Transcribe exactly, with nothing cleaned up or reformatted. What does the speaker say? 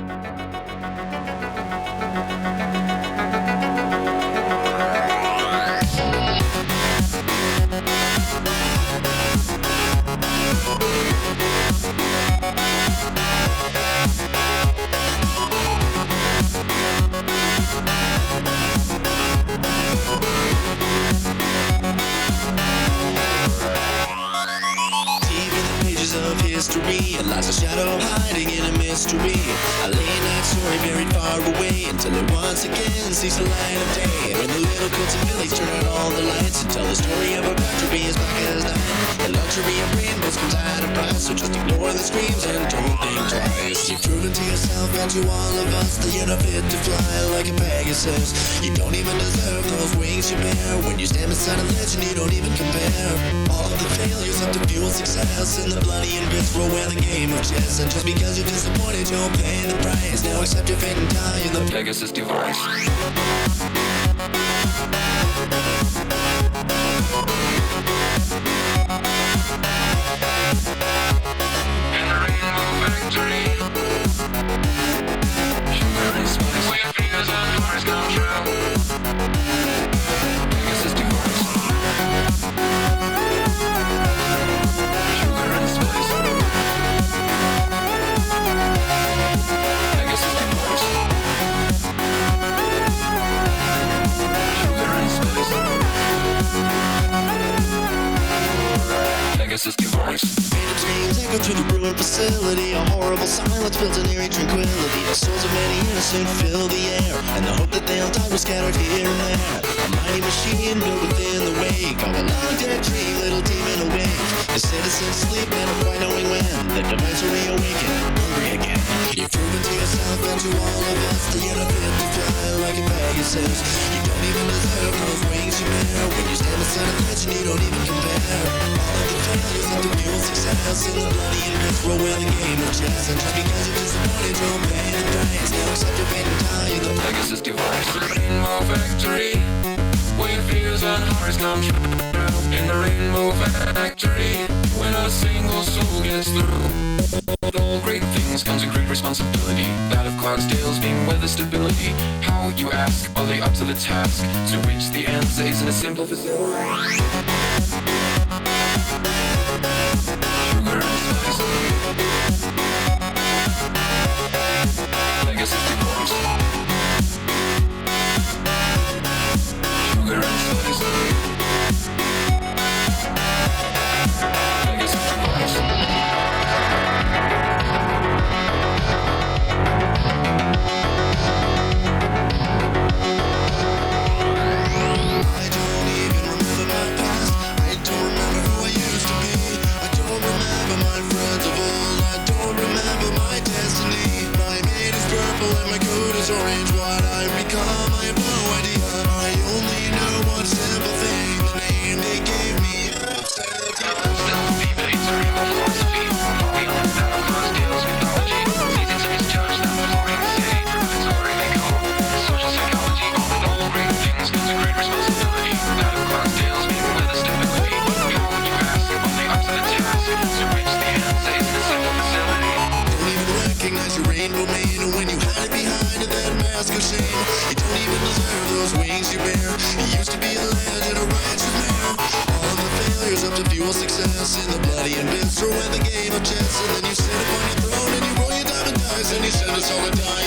History, and lies a shadow hiding in a mystery. A late night story buried far away until it once again sees the light of day. When the little coats and village turn out all the lights and tell the story of a factory as black as night. The luxury of rainbows comes at a price, so just ignore the screams and don't think twice. You've proven to yourself and to all of us that you're not fit to fly like a Pegasus. You don't even deserve those wings you bear. When you stand beside a legend, you don't even compare. All of the failures have to fuel success, and the bloody and bits roll where the game of chess. And just because you're disappointed, you'll pay the price. Now accept your fate and die in the Pegasus device. In the rainbow factory, sugar and spice, where your fingers and hearts come true. Pegasus device. Sugar and spice. Pegasus device. Sugar and spice. Pegasus device. Dreams echo through the ruined facility. A horrible silence fills an eerie tranquility. The souls of many innocent fill the air, and the hope that they'll die was scattered here and there. A mighty machine built within the wake of a long dead dream, little demon awake. The citizens sleep, never quite knowing when the device will reawaken, hungry again. You've proven to yourself and to all of us that you're not fit to fly like a Pegasus. You don't even deserve those wings you bear. When you stand beside a legend, you don't even compare. All of the failures have to fuel success, in the bloody and bits roll where the game of chess. And just because you're disappointed, you'll pay the price. Now accept your fate and die in the Pegasus device. Rainbow factory, where your fears and horrors come true. In the rainbow factory, when a single soul gets through. With all great things comes a great responsibility, that of Clarksdale's being weather stability. How, you ask, are they up to the task? To which the answer is in a simple facility. Sugar and spice. Pegasus device. Sugar and spice. Pegasus device. Orange, what I become, I have no idea. I only know one simple thing, the name they gave me. Still debates a rainbow philosophy. We all have a Clarksdale's mythology. Seasons of misjudged, not boring to say. It's already they go. Social psychology, all in all great things comes a great responsibility. That of Clarksdale's being weather stability. How would you ask, are they up to the task? To which the answer is in a simple facility. Don't even recognize your rainbow mane when you hide it behind that mask of shame. You don't even deserve those wings you bear. You used to be a legend, a righteous man. All of the failures up to fuel success, in the bloody and bits throw in the game of chess. And then you sit upon your throne and you roll your diamond dice, and you send us all to die